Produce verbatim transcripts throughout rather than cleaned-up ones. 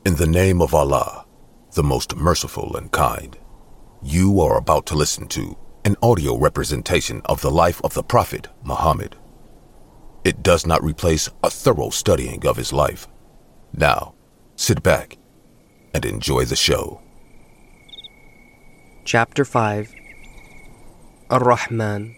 In the name of Allah, the most merciful and kind, you are about to listen to an audio representation of the life of the Prophet Muhammad. It does not replace a thorough studying of his life. Now, sit back and enjoy the show. Chapter five, Ar-Rahman.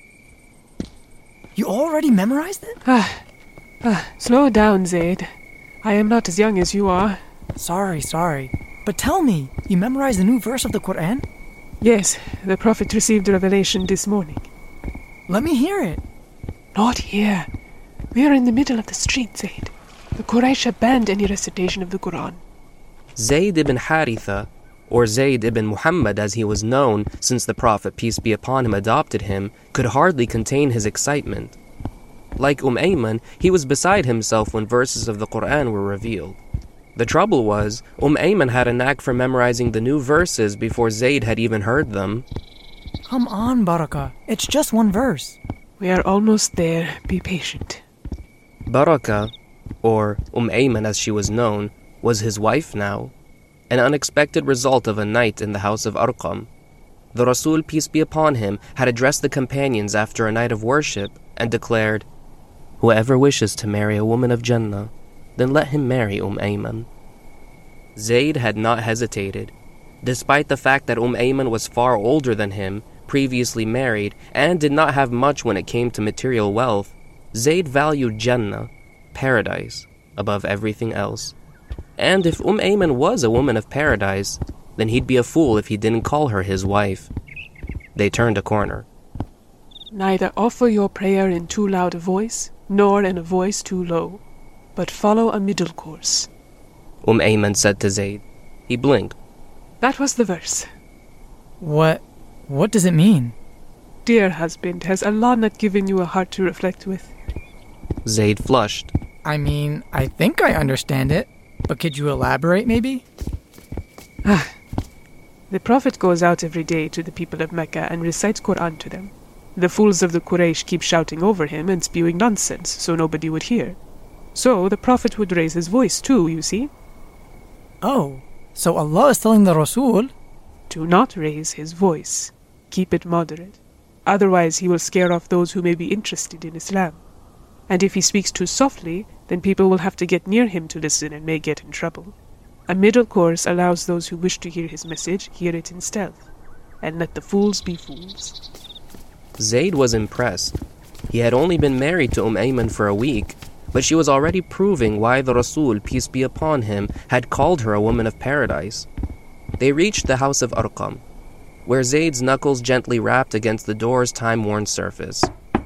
You already memorized it? Ah, ah, slow down, Zaid. I am not as young as you are. Sorry, sorry. But tell me, you memorized the new verse of the Quran? Yes, the Prophet received revelation this morning. Let me hear it. Not here. We are in the middle of the street, Zaid. The Quraysh have banned any recitation of the Quran. Zayd ibn Haritha, or Zayd ibn Muhammad as he was known since the Prophet, peace be upon him, adopted him, could hardly contain his excitement. Like Umm Ayman, he was beside himself when verses of the Quran were revealed. The trouble was, Umm Ayman had a knack for memorizing the new verses before Zayd had even heard them. Come on, Barakah. It's just one verse. We are almost there. Be patient. Barakah, or Umm Ayman as she was known, was his wife now, an unexpected result of a night in the house of Arqam. The Rasul, peace be upon him, had addressed the companions after a night of worship and declared, "Whoever wishes to marry a woman of Jannah, then let him marry Umm Ayman." Zayd had not hesitated. Despite the fact that Umm Ayman was far older than him, previously married, and did not have much when it came to material wealth, Zayd valued Jannah, paradise, above everything else. And if Umm Ayman was a woman of paradise, then he'd be a fool if he didn't call her his wife. They turned a corner. Neither offer your prayer in too loud a voice, nor in a voice too low, but follow a middle course. Umm Ayman said to Zayd. He blinked. That was the verse. What, what does it mean? Dear husband, has Allah not given you a heart to reflect with? Zayd flushed. I mean, I think I understand it, but could you elaborate maybe? Ah, the Prophet goes out every day to the people of Mecca and recites Quran to them. The fools of the Quraysh keep shouting over him and spewing nonsense so nobody would hear. So the Prophet would raise his voice too, you see. Oh, so Allah is telling the Rasul, do not raise his voice. Keep it moderate. Otherwise he will scare off those who may be interested in Islam. And if he speaks too softly, then people will have to get near him to listen and may get in trouble. A middle course allows those who wish to hear his message hear it in stealth, and let the fools be fools. Zayd was impressed. He had only been married to Umm Ayman for a week, but she was already proving why the Rasul, peace be upon him, had called her a woman of paradise. They reached the house of Arqam, where Zayd's knuckles gently rapped against the door's time-worn surface.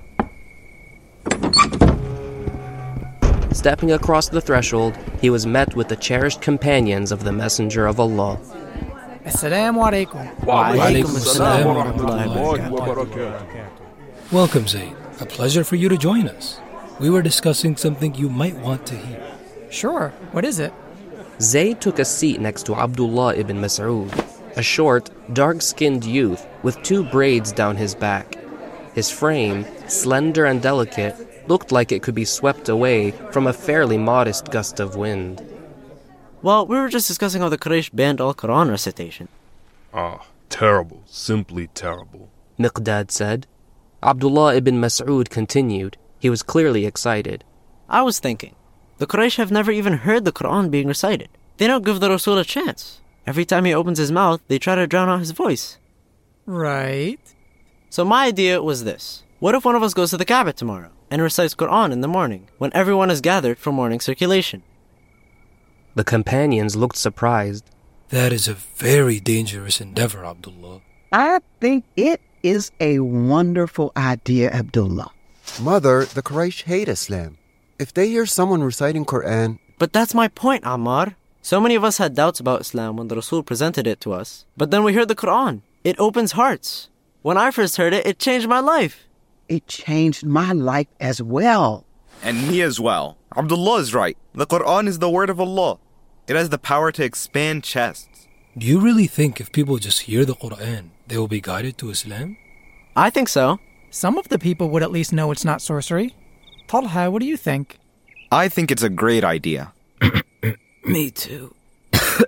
Stepping across the threshold, he was met with the cherished companions of the Messenger of Allah. Assalamu alaikum. Wa alaikum assalam wa rahmatullahi wa barakatuh. Welcome, Zayd. A pleasure for you to join us. We were discussing something you might want to hear. Sure. What is it? Zayd took a seat next to Abdullah ibn Mas'ud, a short, dark-skinned youth with two braids down his back. His frame, slender and delicate, looked like it could be swept away from a fairly modest gust of wind. Well, we were just discussing how the Quraysh banned all Quran recitation. Ah, terrible, simply terrible, Miqdad said. Abdullah ibn Mas'ud continued. He was clearly excited. I was thinking, the Quraysh have never even heard the Quran being recited. They don't give the Rasul a chance. Every time he opens his mouth, they try to drown out his voice. Right. So my idea was this. What if one of us goes to the Kaaba tomorrow and recites Quran in the morning when everyone is gathered for morning circulation? The companions looked surprised. That is a very dangerous endeavor, Abdullah. I think it is a wonderful idea, Abdullah. Mother, the Quraysh hate Islam. If they hear someone reciting Quran... But that's my point, Ammar. So many of us had doubts about Islam when the Rasul presented it to us. But then we heard the Quran. It opens hearts. When I first heard it, it changed my life. It changed my life as well. And me as well. Abdullah is right. The Quran is the word of Allah. It has the power to expand chests. Do you really think if people just hear the Quran, they will be guided to Islam? I think so. Some of the people would at least know it's not sorcery. Talha, what do you think? I think it's a great idea. Me too.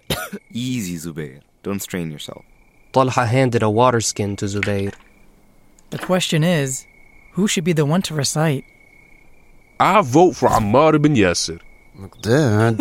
Easy, Zubair. Don't strain yourself. Talha handed a water skin to Zubair. The question is, who should be the one to recite? I vote for Ammar ibn Yasir. Dad.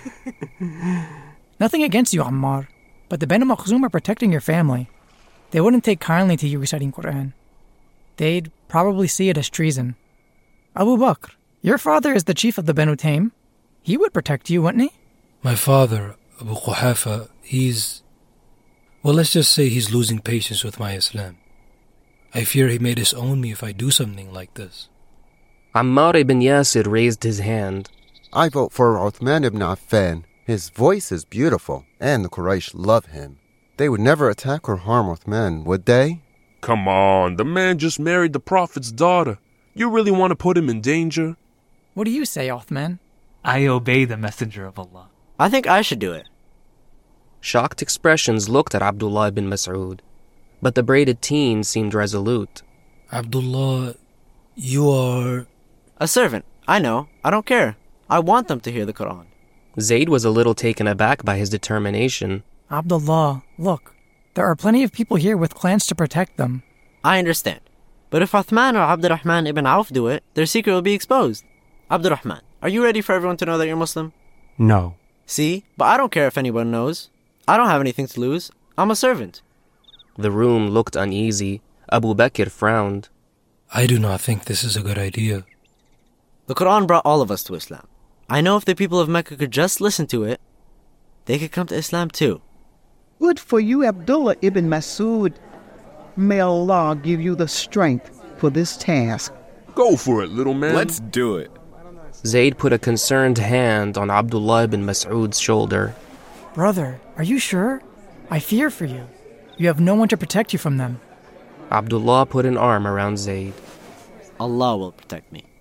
Nothing against you, Ammar, but the Banu Makhzum are protecting your family. They wouldn't take kindly to you reciting Quran. They'd probably see it as treason. Abu Bakr, your father is the chief of the Banu Taym. He would protect you, wouldn't he? My father, Abu Quhafa, he's... Well, let's just say he's losing patience with my Islam. I fear he may disown me if I do something like this. Ammar ibn Yasir raised his hand. I vote for Uthman ibn Affan. His voice is beautiful, and the Quraysh love him. They would never attack or harm Uthman, would they? Come on, the man just married the Prophet's daughter. You really want to put him in danger? What do you say, Uthman? I obey the Messenger of Allah. I think I should do it. Shocked expressions looked at Abdullah ibn Mas'ud, but the braided teen seemed resolute. Abdullah, you are... A servant. I know. I don't care. I want them to hear the Quran. Zayd was a little taken aback by his determination. Abdullah, look, there are plenty of people here with clans to protect them. I understand. But if Uthman or Abdurrahman ibn Auf do it, their secret will be exposed. Abdurrahman, are you ready for everyone to know that you're Muslim? No. See? But I don't care if anyone knows. I don't have anything to lose. I'm a servant. The room looked uneasy. Abu Bakr frowned. I do not think this is a good idea. The Quran brought all of us to Islam. I know if the people of Mecca could just listen to it, they could come to Islam too. Good for you, Abdullah ibn Mas'ud. May Allah give you the strength for this task. Go for it, little man. Let's do it. Zayd put a concerned hand on Abdullah ibn Mas'ud's shoulder. Brother, are you sure? I fear for you. You have no one to protect you from them. Abdullah put an arm around Zayd. Allah will protect me.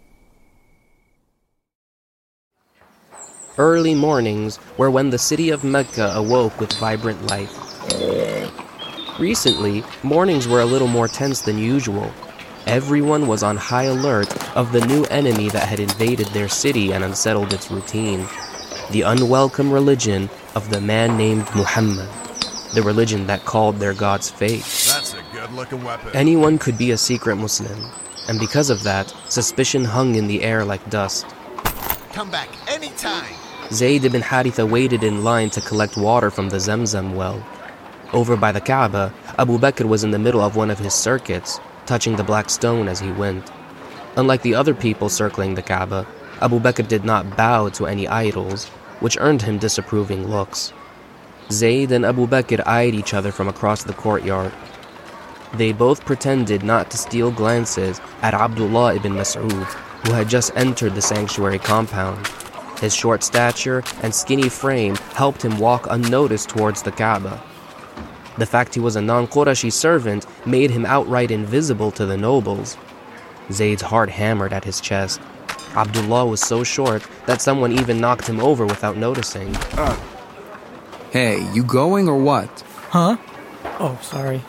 Early mornings were when the city of Mecca awoke with vibrant life. Recently, mornings were a little more tense than usual. Everyone was on high alert of the new enemy that had invaded their city and unsettled its routine. The unwelcome religion of the man named Muhammad. The religion that called their gods fake. That's a good-looking weapon. Anyone could be a secret Muslim, and because of that, suspicion hung in the air like dust. Come back anytime. Zayd ibn Haritha waited in line to collect water from the Zamzam well. Over by the Kaaba, Abu Bakr was in the middle of one of his circuits, touching the black stone as he went. Unlike the other people circling the Kaaba, Abu Bakr did not bow to any idols, which earned him disapproving looks. Zayd and Abu Bakr eyed each other from across the courtyard. They both pretended not to steal glances at Abdullah ibn Mas'ud, who had just entered the sanctuary compound. His short stature and skinny frame helped him walk unnoticed towards the Kaaba. The fact he was a non-Qurashi servant made him outright invisible to the nobles. Zayd's heart hammered at his chest. Abdullah was so short that someone even knocked him over without noticing. Uh, hey, you going or what? Huh? Oh, sorry.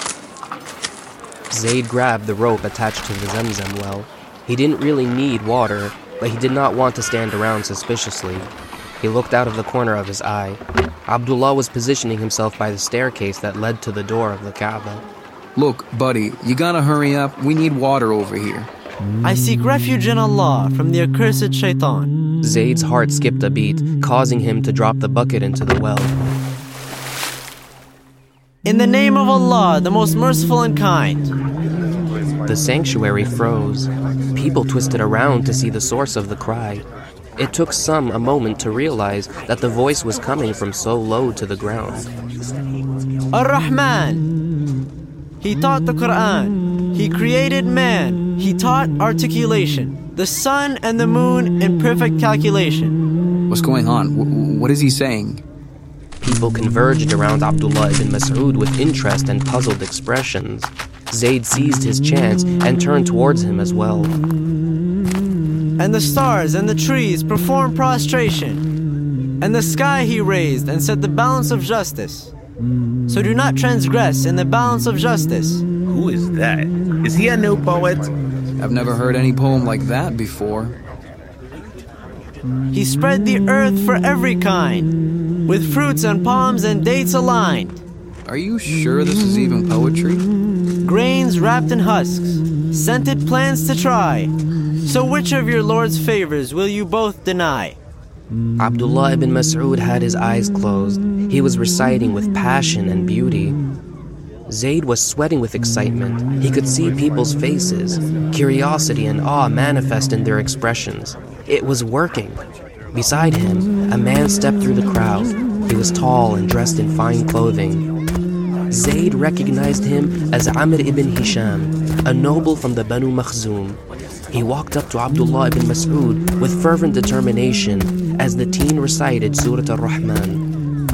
Zayd grabbed the rope attached to the Zamzam well. He didn't really need water, but he did not want to stand around suspiciously. He looked out of the corner of his eye. Abdullah was positioning himself by the staircase that led to the door of the Kaaba. Look, buddy, you gotta hurry up. We need water over here. I seek refuge in Allah from the accursed shaitan. Zayd's heart skipped a beat, causing him to drop the bucket into the well. In the name of Allah, the most merciful and kind. The sanctuary froze. People twisted around to see the source of the cry. It took some a moment to realize that the voice was coming from so low to the ground. Ar-Rahman. He taught the Quran. He created man. He taught articulation. The sun and the moon in perfect calculation. What's going on? W- what is he saying? People converged around Abdullah ibn Mas'ud with interest and puzzled expressions. Zayd seized his chance and turned towards him as well. And the stars and the trees performed prostration. And the sky he raised and set the balance of justice. So do not transgress in the balance of justice. Who is that? Is he a new poet? I've never heard any poem like that before. He spread the earth for every kind. with fruits and palms and dates aligned. Are you sure this is even poetry? Grains wrapped in husks, scented plants to try. So which of your Lord's favors will you both deny? Abdullah ibn Mas'ud had his eyes closed. He was reciting with passion and beauty. Zayd was sweating with excitement. He could see people's faces, curiosity and awe manifest in their expressions. It was working. Beside him, a man stepped through the crowd. He was tall and dressed in fine clothing. Zayd recognized him as Amr ibn Hisham, a noble from the Banu Makhzum. He walked up to Abdullah ibn Mas'ud with fervent determination as the teen recited Surah Ar-Rahman.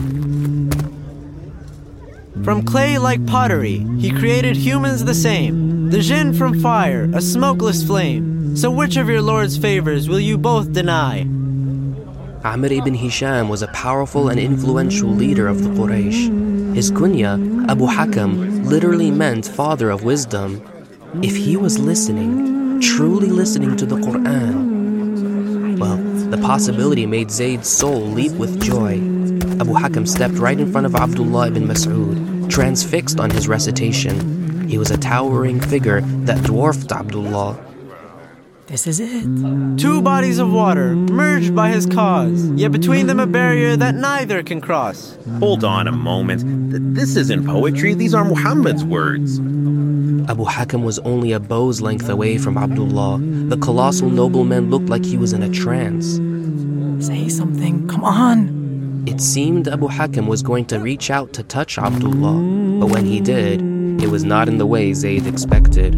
From clay like pottery, he created humans the same. The jinn from fire, a smokeless flame. So which of your Lord's favors will you both deny? Amr ibn Hisham was a powerful and influential leader of the Quraysh. His kunya, Abu Hakam, literally meant father of wisdom. If he was listening, truly listening to the Quran, well, the possibility made Zayd's soul leap with joy. Abu Hakam stepped right in front of Abdullah ibn Mas'ud, transfixed on his recitation. He was a towering figure that dwarfed Abdullah. This is it. Two bodies of water, merged by his cause, yet between them a barrier that neither can cross. Hold on a moment. Th- This isn't poetry, these are Muhammad's words. Abu Hakam was only a bow's length away from Abdullah. The colossal nobleman looked like he was in a trance. Say something, come on. It seemed Abu Hakam was going to reach out to touch Abdullah, but when he did, it was not in the way Zayd expected.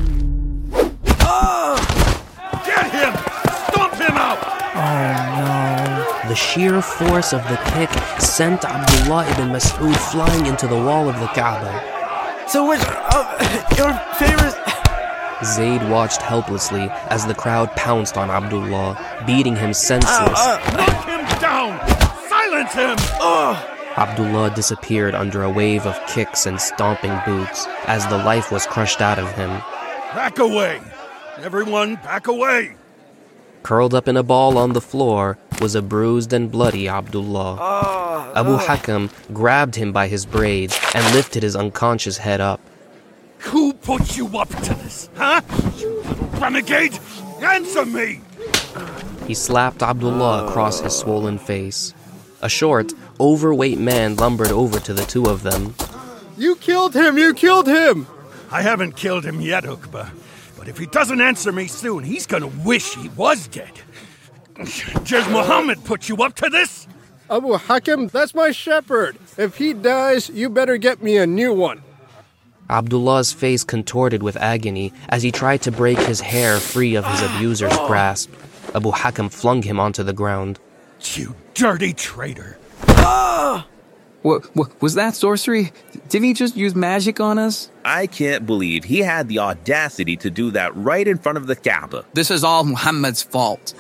Get him! Stomp him out! Oh no. The sheer force of the kick sent Abdullah ibn Mas'ud flying into the wall of the Kaaba. So which of your favors... Zayd watched helplessly as the crowd pounced on Abdullah, beating him senseless. Uh, uh, knock him down! Silence him! Uh. Abdullah disappeared under a wave of kicks and stomping boots as the life was crushed out of him. Back away! Everyone, back away! Curled up in a ball on the floor was a bruised and bloody Abdullah. Uh, Abu uh. Hakam grabbed him by his braids and lifted his unconscious head up. Who put you up to this, huh? You little renegade! Answer me! He slapped Abdullah across his swollen face. A short, overweight man lumbered over to the two of them. You killed him! You killed him! I haven't killed him yet, Uqba. But if he doesn't answer me soon, he's gonna wish he was dead. Does Muhammad put you up to this? Abu Hakam, that's my shepherd. If he dies, you better get me a new one. Abdullah's face contorted with agony as he tried to break his hair free of his abuser's grasp. Abu Hakam flung him onto the ground. You dirty traitor. What, what was that sorcery? Didn't he just use magic on us? I can't believe he had the audacity to do that right in front of the Kaaba. This is all Muhammad's fault.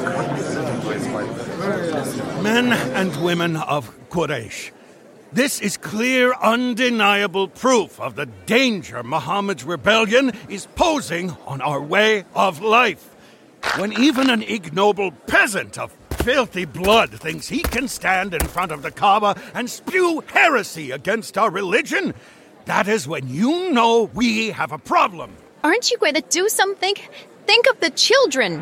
Men and women of Quraysh, this is clear, undeniable proof of the danger Muhammad's rebellion is posing on our way of life. When even an ignoble peasant of filthy blood thinks he can stand in front of the Kaaba and spew heresy against our religion, that is when you know we have a problem. Aren't you going to do something? Think of the children.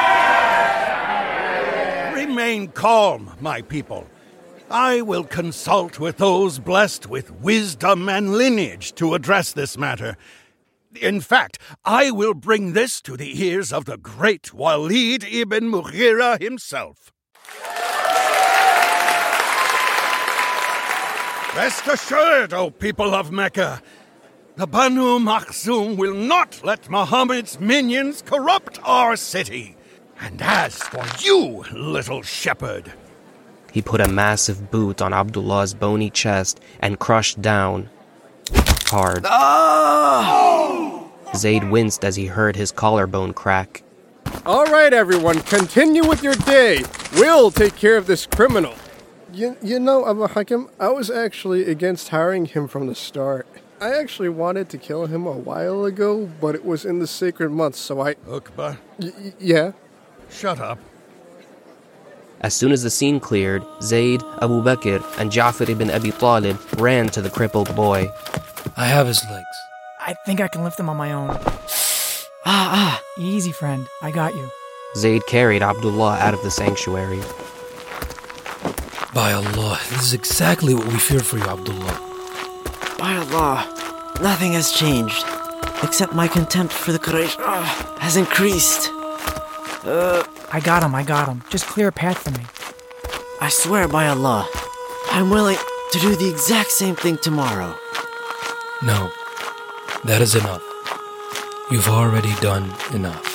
Remain calm, my people. I will consult with those blessed with wisdom and lineage to address this matter. In fact, I will bring this to the ears of the great Walid ibn Mughira himself. Rest assured, O people of Mecca, the Banu Makhzum will not let Muhammad's minions corrupt our city. And as for you, little shepherd... He put a massive boot on Abdullah's bony chest and crushed down hard. Oh! Zayd winced as he heard his collarbone crack. All right, everyone, continue with your day. We'll take care of this criminal. You, you know, Abu Hakam, I was actually against hiring him from the start. I actually wanted to kill him a while ago, but it was in the sacred month, so I... Uqba? Y- yeah? Shut up. As soon as the scene cleared, Zayd, Abu Bakr, and Ja'far ibn Abi Talib ran to the crippled boy. I have his legs. I think I can lift them on my own. Ah, ah. Easy, friend. I got you. Zayd carried Abdullah out of the sanctuary. By Allah, this is exactly what we feared for you, Abdullah. By Allah, nothing has changed. Except my contempt for the Quraysh uh, has increased. Uh, I got him, I got him. Just clear a path for me. I swear by Allah, I'm willing to do the exact same thing tomorrow. No, that is enough. You've already done enough.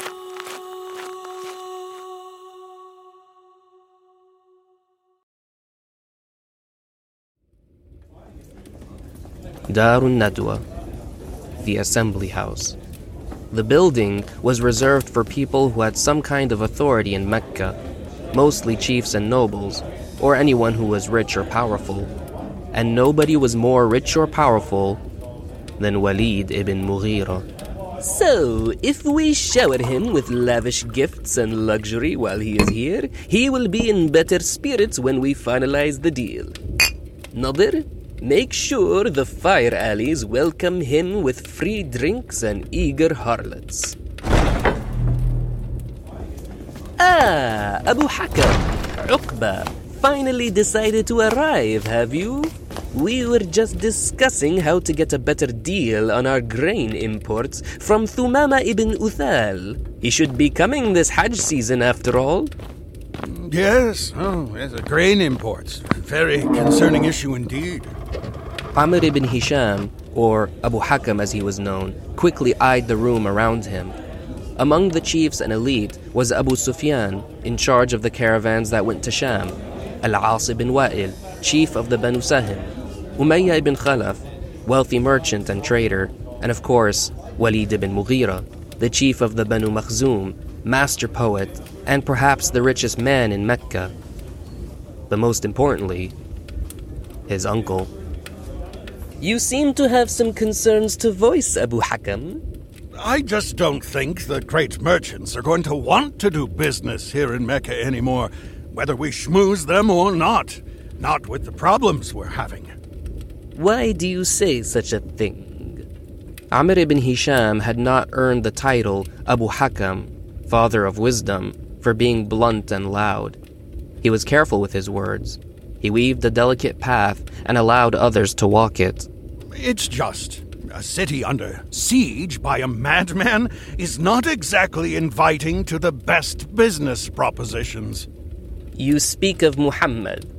Darun Nadwa, the assembly house. The building was reserved for people who had some kind of authority in Mecca, mostly chiefs and nobles, or anyone who was rich or powerful. And nobody was more rich or powerful than Walid ibn Mughira. So, if we shower him with lavish gifts and luxury while he is here, he will be in better spirits when we finalize the deal. Nadir, make sure the fire alleys welcome him with free drinks and eager harlots. Ah, Abu Hakam, Uqba, finally decided to arrive, have you? We were just discussing how to get a better deal on our grain imports from Thumama ibn Uthal. He should be coming this Hajj season after all. Yes, oh, yes, a grain imports. Very concerning issue indeed. Amr ibn Hisham, or Abu Hakam as he was known, quickly eyed the room around him. Among the chiefs and elite was Abu Sufyan, in charge of the caravans that went to Sham, Al-As ibn Wa'il, chief of the Banu Sahim, Umayyah ibn Khalaf, wealthy merchant and trader, and of course, Walid ibn Mughira, the chief of the Banu Makhzum, master poet, and perhaps the richest man in Mecca. But most importantly, his uncle. You seem to have some concerns to voice, Abu Hakam. I just don't think the great merchants are going to want to do business here in Mecca anymore, whether we schmooze them or not. Not with the problems we're having. Why do you say such a thing? Amr ibn Hisham had not earned the title Abu Hakam, father of wisdom, for being blunt and loud. He was careful with his words. He weaved a delicate path and allowed others to walk it. It's just, a city under siege by a madman is not exactly inviting to the best business propositions. You speak of Muhammad.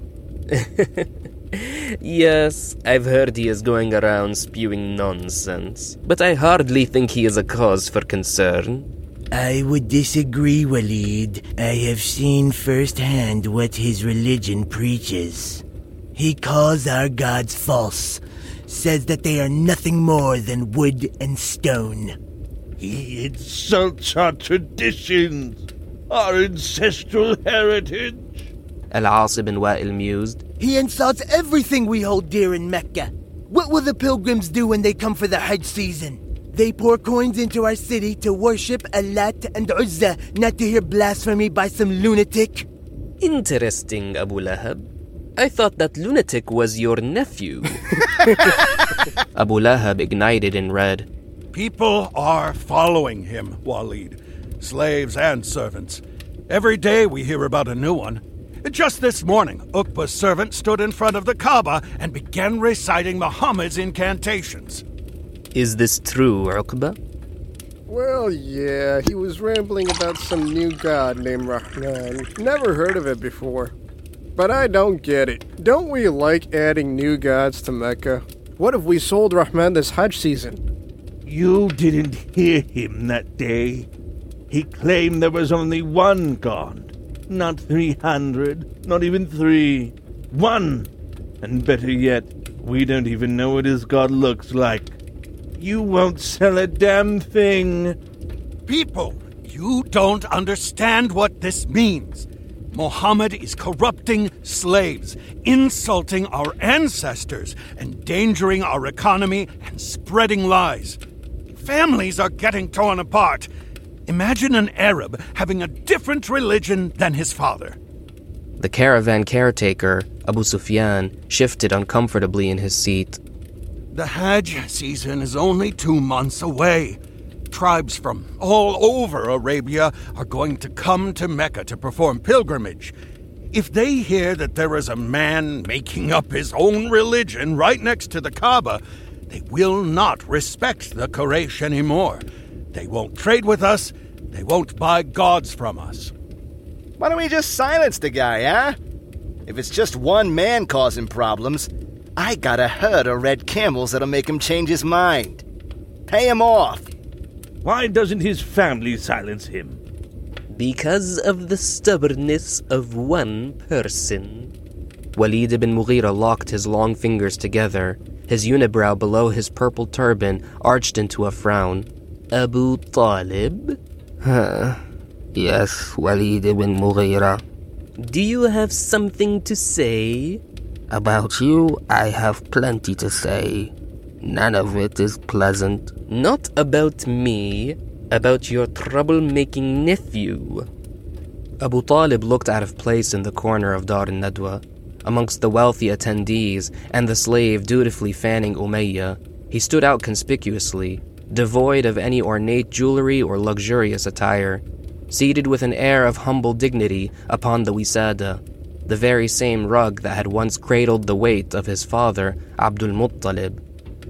Yes, I've heard he is going around spewing nonsense, but I hardly think he is a cause for concern. I would disagree, Walid. I have seen firsthand what his religion preaches. He calls our gods false, says that they are nothing more than wood and stone. He insults our traditions, our ancestral heritage. Al-As ibn Wa'il mused. He insults everything we hold dear in Mecca. What will the pilgrims do when they come for the Hajj season? They pour coins into our city to worship Allat and Uzza, not to hear blasphemy by some lunatic. Interesting, Abu Lahab. I thought that lunatic was your nephew. Abu Lahab ignited in red. People are following him, Walid. Slaves and servants. Every day we hear about a new one. Just this morning, Uqba's servant stood in front of the Kaaba and began reciting Muhammad's incantations. Is this true, Uqba? Well, yeah, he was rambling about some new god named Rahman. Never heard of it before. But I don't get it. Don't we like adding new gods to Mecca? What if we sold Rahman this Hajj season? You didn't hear him that day. He claimed there was only one god. Not three hundred, not even three. One! And better yet, we don't even know what his god looks like. You won't sell a damn thing. People, you don't understand what this means. Muhammad is corrupting slaves, insulting our ancestors, endangering our economy, and spreading lies. Families are getting torn apart. Imagine an Arab having a different religion than his father. The caravan caretaker, Abu Sufyan, shifted uncomfortably in his seat. The Hajj season is only two months away. Tribes from all over Arabia are going to come to Mecca to perform pilgrimage. If they hear that there is a man making up his own religion right next to the Kaaba, they will not respect the Quraysh anymore. They won't trade with us. They won't buy gods from us. Why don't we just silence the guy, huh? If it's just one man causing problems, I got a herd of red camels that'll make him change his mind. Pay him off. Why doesn't his family silence him? Because of the stubbornness of one person. Walid ibn Mughira locked his long fingers together, his unibrow below his purple turban arched into a frown. Abu Talib? Huh. Yes, Walid ibn Mughira. Do you have something to say? About you, I have plenty to say. None of it is pleasant. Not about me, about your troublemaking nephew. Abu Talib looked out of place in the corner of Dar al-Nadwa. Amongst the wealthy attendees and the slave dutifully fanning Umayyah, he stood out conspicuously, devoid of any ornate jewelry or luxurious attire, seated with an air of humble dignity upon the wisada, the very same rug that had once cradled the weight of his father, Abdul Muttalib.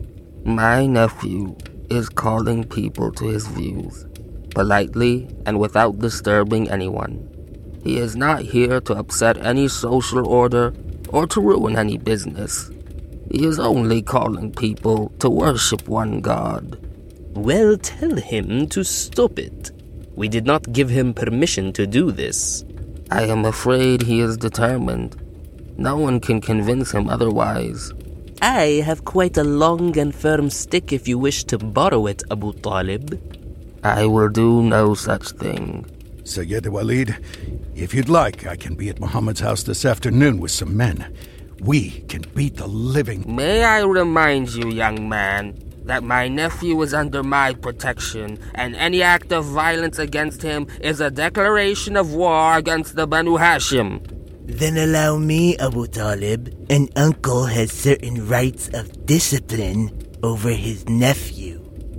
My nephew is calling people to his views, politely and without disturbing anyone. He is not here to upset any social order or to ruin any business. He is only calling people to worship one God. Well, tell him to stop it. We did not give him permission to do this. I am afraid he is determined. No one can convince him otherwise. I have quite a long and firm stick if you wish to borrow it, Abu Talib. I will do no such thing. Sayyid Walid, if you'd like, I can be at Muhammad's house this afternoon with some men. We can beat the living... May I remind you, young man, that my nephew is under my protection, and any act of violence against him is a declaration of war against the Banu Hashim. Then allow me, Abu Talib. An uncle has certain rights of discipline over his nephew.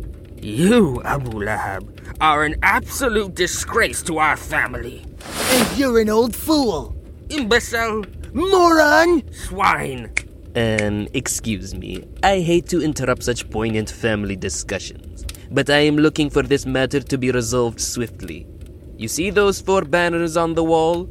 You, Abu Lahab, are an absolute disgrace to our family. And you're an old fool. Imbecile. Moron. Swine. Um, excuse me. I hate to interrupt such poignant family discussions, but I am looking for this matter to be resolved swiftly. You see those four banners on the wall?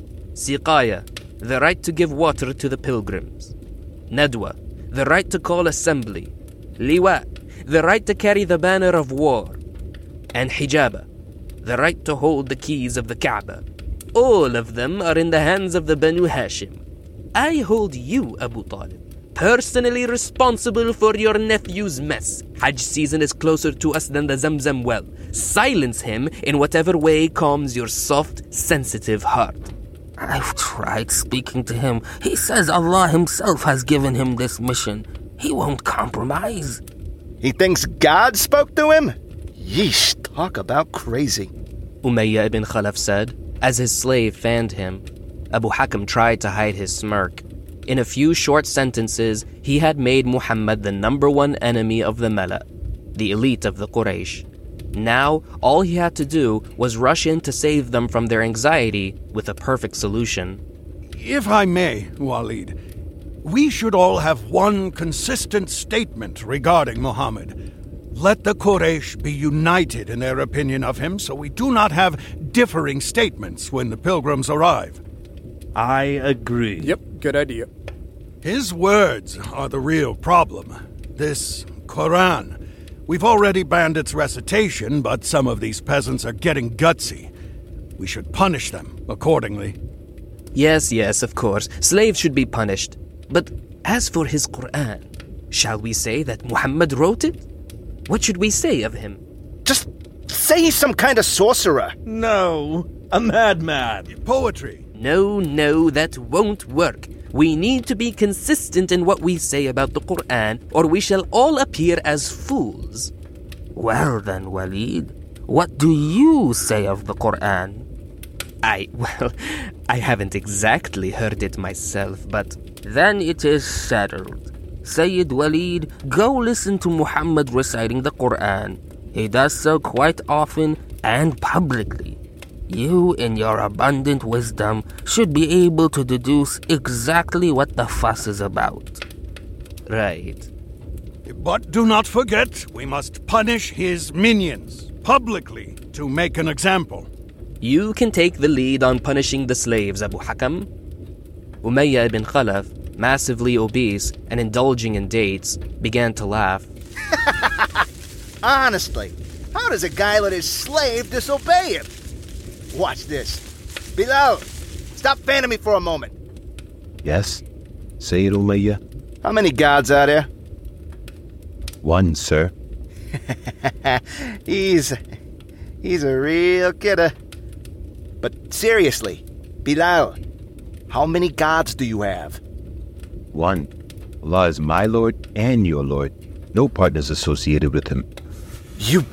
Siqaya, the right to give water to the pilgrims. Nadwa, the right to call assembly. Liwa, the right to carry the banner of war. And Hijaba, the right to hold the keys of the Kaaba. All of them are in the hands of the Banu Hashim. I hold you, Abu Talib, personally responsible for your nephew's mess. Hajj season is closer to us than the Zamzam well. Silence him in whatever way calms your soft, sensitive heart. I've tried speaking to him. He says Allah himself has given him this mission. He won't compromise. He thinks God spoke to him? Yeesh, talk about crazy. Umayyah ibn Khalaf said, as his slave fanned him. Abu Hakam tried to hide his smirk. In a few short sentences, he had made Muhammad the number one enemy of the Mala, the elite of the Quraysh. Now, all he had to do was rush in to save them from their anxiety with a perfect solution. If I may, Walid, we should all have one consistent statement regarding Muhammad. Let the Quraysh be united in their opinion of him so we do not have differing statements when the pilgrims arrive. I agree. Yep, good idea. His words are the real problem. This Quran. We've already banned its recitation, but some of these peasants are getting gutsy. We should punish them accordingly. Yes, yes, of course. Slaves should be punished. But as for his Quran, shall we say that Muhammad wrote it? What should we say of him? Just say he's some kind of sorcerer. No, a madman. Poetry. No, no, that won't work. We need to be consistent in what we say about the Quran, or we shall all appear as fools. Well then, Walid, what do you say of the Quran? I, well, I haven't exactly heard it myself, but... Then it is settled. Sayyid Walid, go listen to Muhammad reciting the Quran. He does so quite often and publicly. You, in your abundant wisdom, should be able to deduce exactly what the fuss is about. Right. But do not forget, we must punish his minions publicly to make an example. You can take the lead on punishing the slaves, Abu Hakam. Umayyah ibn Khalaf, massively obese and indulging in dates, began to laugh. Honestly, how does a guy let his slave disobey him? Watch this. Bilal, stop fanning me for a moment. Yes, Sayyid Umayyah. How many gods are there? One, sir. he's... he's a real kidder. But seriously, Bilal, how many gods do you have? One. Allah is my Lord and your Lord. No partners associated with him. You...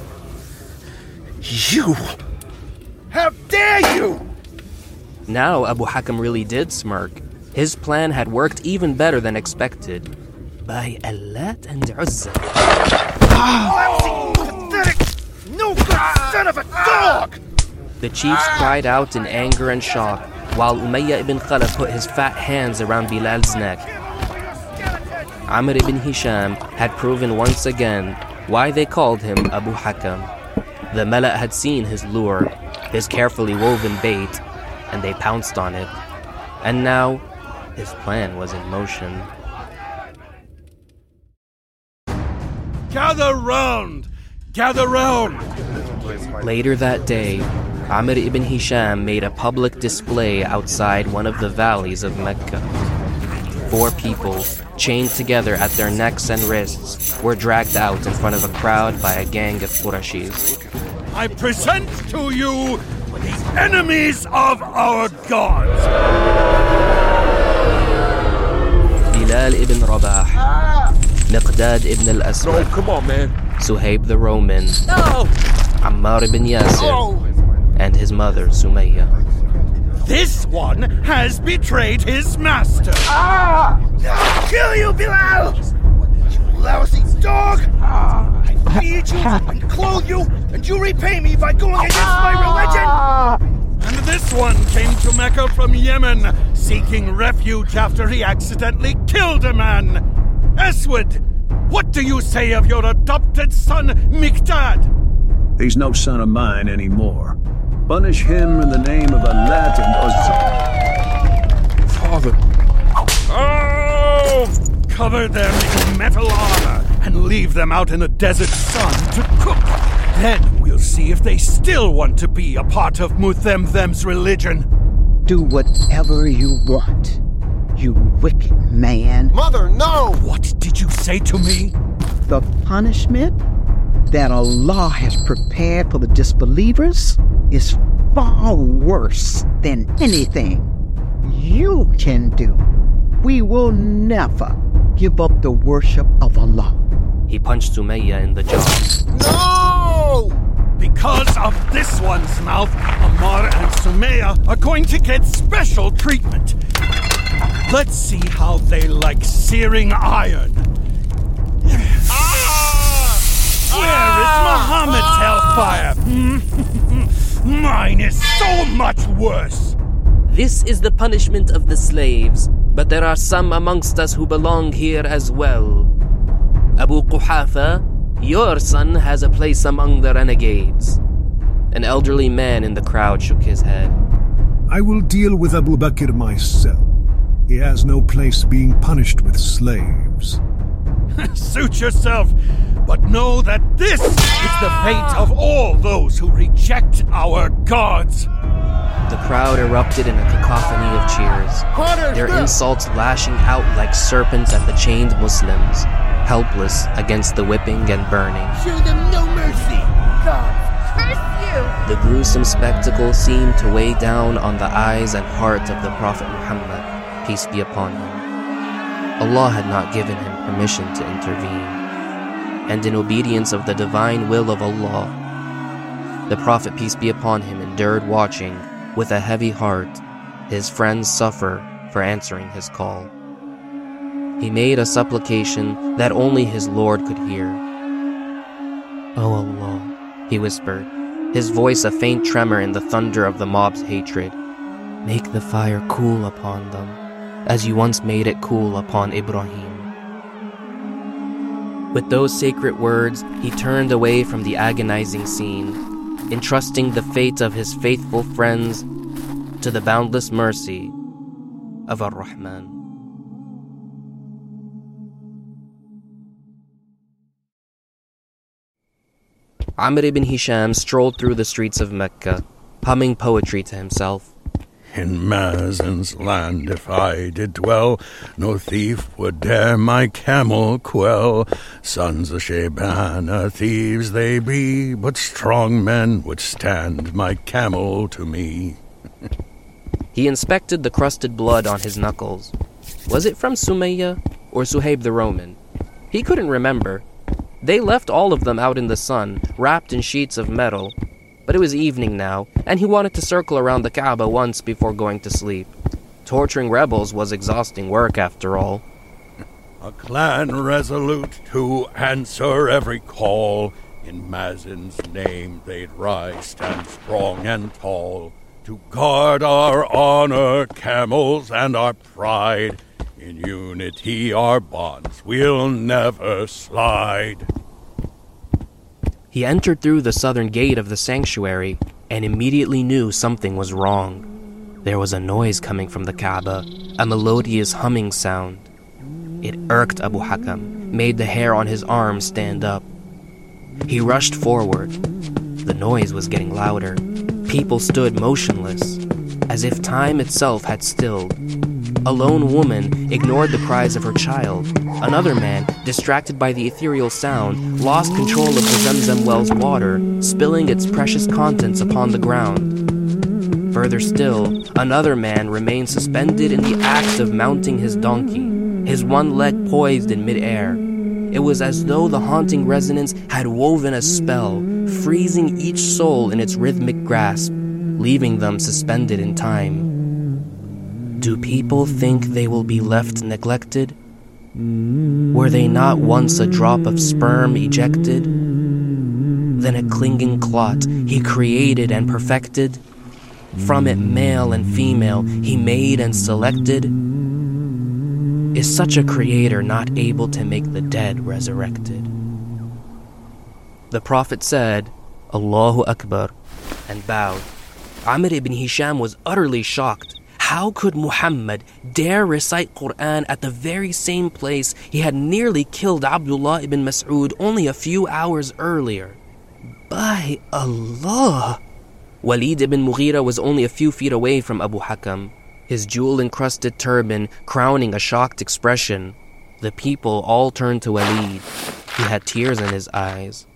You... How dare you! Now Abu Hakam really did smirk. His plan had worked even better than expected. By Allat and Uzza. Oh, pathetic! No good son of a dog! The chiefs cried out in anger and shock, while Umayyah ibn Khalaf put his fat hands around Bilal's neck. Amr ibn Hisham had proven once again why they called him Abu Hakam. The Mala' had seen his lure, his carefully woven bait, and they pounced on it. And now, his plan was in motion. Gather round! Gather round! Later that day, Amr ibn Hisham made a public display outside one of the valleys of Mecca. Four people, chained together at their necks and wrists, were dragged out in front of a crowd by a gang of Qurashis. I present to you the enemies of our gods. Bilal ibn Rabah, Miqdad ibn al-Aswad, No, come on, man. Suhaib the Roman, No! Ammar ibn Yasir, Oh. and his mother Sumayyah. This one has betrayed his master. Ah! I'll kill you, Bilal! You lousy dog! I feed you and clothe you, and you repay me by going against my religion! And this one came to Mecca from Yemen, seeking refuge after he accidentally killed a man. Aswad, what do you say of your adopted son, Miqdad? He's no son of mine anymore. Punish him in the name of Allat and Uzza. Father. Oh! Cover them in metal armor and leave them out in the desert sun to cook. Then we'll see if they still want to be a part of Muthemthem's religion. Do whatever you want, you wicked man. Mother, no! What did you say to me? The punishment that Allah has prepared for the disbelievers is far worse than anything you can do. We will never give up the worship of Allah. He punched Sumayyah in the jaw. No! Because of this one's mouth, Ammar and Sumayyah are going to get special treatment. Let's see how they like searing iron. Ah! Where is Muhammad's hellfire? Mine is so much worse. This is the punishment of the slaves, but there are some amongst us who belong here as well. Abu Quhafa, your son has a place among the renegades. An elderly man in the crowd shook his head. I will deal with Abu Bakr myself. He has no place being punished with slaves. Suit yourself, but know that this is the fate of all those who reject our gods. The crowd erupted in a cacophony of cheers, their insults lashing out like serpents at the chained Muslims, helpless against the whipping and burning. Show them no mercy! God, curse you! The gruesome spectacle seemed to weigh down on the eyes and heart of the Prophet Muhammad, peace be upon him. Allah had not given him permission to intervene, and in obedience of the divine will of Allah, the Prophet, peace be upon him, endured watching With a heavy heart, his friends suffer for answering his call. He made a supplication that only his Lord could hear. "O Allah," he whispered, his voice a faint tremor in the thunder of the mob's hatred, "make the fire cool upon them, as you once made it cool upon Ibrahim." With those sacred words, he turned away from the agonizing scene, entrusting the fate of his faithful friends to the boundless mercy of Ar-Rahman. Amr ibn Hisham strolled through the streets of Mecca, humming poetry to himself. "In Mazen's land if I did dwell, no thief would dare my camel quell. Sons of Shaybana thieves they be, but strong men would stand my camel to me." He inspected the crusted blood on his knuckles. Was it from Sumayya or Suhaib the Roman? He couldn't remember. They left all of them out in the sun, wrapped in sheets of metal. But it was evening now, and he wanted to circle around the Kaaba once before going to sleep. Torturing rebels was exhausting work, after all. "A clan resolute to answer every call. In Mazen's name they'd rise, stand strong and tall. To guard our honor, camels, and our pride. In unity our bonds we'll never slide." He entered through the southern gate of the sanctuary and immediately knew something was wrong. There was a noise coming from the Kaaba, a melodious humming sound. It irked Abu Hakam, made the hair on his arms stand up. He rushed forward. The noise was getting louder. People stood motionless, as if time itself had stilled. A lone woman ignored the cries of her child. Another man, distracted by the ethereal sound, lost control of the Zamzam well's water, spilling its precious contents upon the ground. Further still, another man remained suspended in the act of mounting his donkey, his one leg poised in midair. It was as though the haunting resonance had woven a spell, freezing each soul in its rhythmic grasp, leaving them suspended in time. Do people think they will be left neglected? Were they not once a drop of sperm ejected? Then a clinging clot he created and perfected? From it male and female he made and selected? Is such a creator not able to make the dead resurrected? The Prophet said, "Allahu Akbar," and bowed. Amr ibn Hisham was utterly shocked. How could Muhammad dare recite Quran at the very same place he had nearly killed Abdullah ibn Mas'ud only a few hours earlier? By Allah! Walid ibn Mughira was only a few feet away from Abu Hakam, his jewel-encrusted turban crowning a shocked expression. The people all turned to Walid. He had tears in his eyes.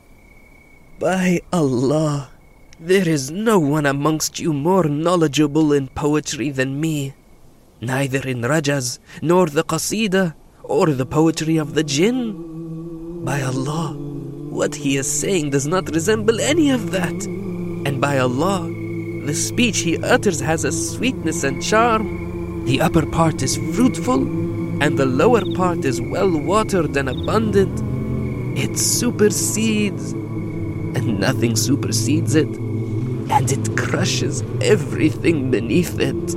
By Allah! There is no one amongst you more knowledgeable in poetry than me, neither in Rajaz, nor the Qasida, or the poetry of the Jinn. By Allah, what he is saying does not resemble any of that. And by Allah, the speech he utters has a sweetness and charm. The upper part is fruitful, and the lower part is well-watered and abundant. It supersedes, and nothing supersedes it, and it crushes everything beneath it.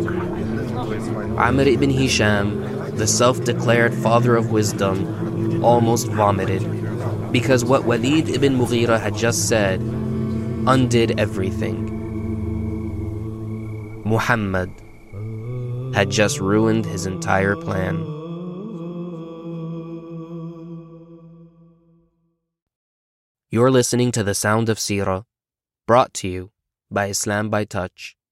Amr ibn Hisham, the self-declared father of wisdom, almost vomited, because what Walid ibn Mughira had just said undid everything. Muhammad had just ruined his entire plan. You're listening to The Sound of Seerah, brought to you by Islam by Touch.